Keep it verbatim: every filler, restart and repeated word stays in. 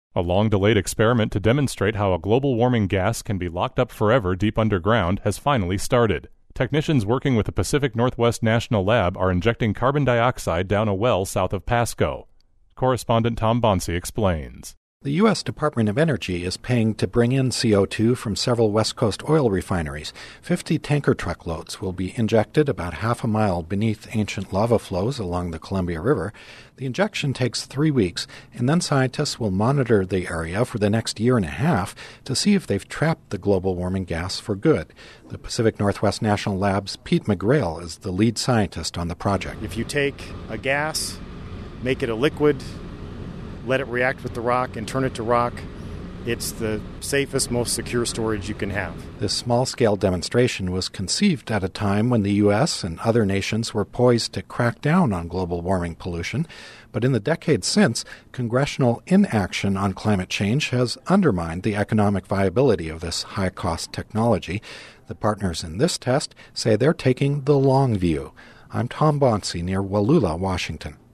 A long-delayed experiment to demonstrate how a global warming gas can be locked up forever deep underground has finally started. Technicians working with the Pacific Northwest National Lab are injecting carbon dioxide down a well south of Pasco. Correspondent Tom Bonsi explains. The U S Department of Energy is paying to bring in C O two from several West Coast oil refineries. Fifty tanker truck loads will be injected about half a mile beneath ancient lava flows along the Columbia River. The injection takes three weeks, and then scientists will monitor the area for the next year and a half to see if they've trapped the global warming gas for good. The Pacific Northwest National Lab's Pete McGrail is the lead scientist on the project. If you take a gas, make it a liquid, let it react with the rock and turn it to rock, it's the safest, most secure storage you can have. This small-scale demonstration was conceived at a time when the U S and other nations were poised to crack down on global warming pollution. But in the decades since, congressional inaction on climate change has undermined the economic viability of this high-cost technology. The partners in this test say they're taking the long view. I'm Tom Bonsi near Wallula, Washington.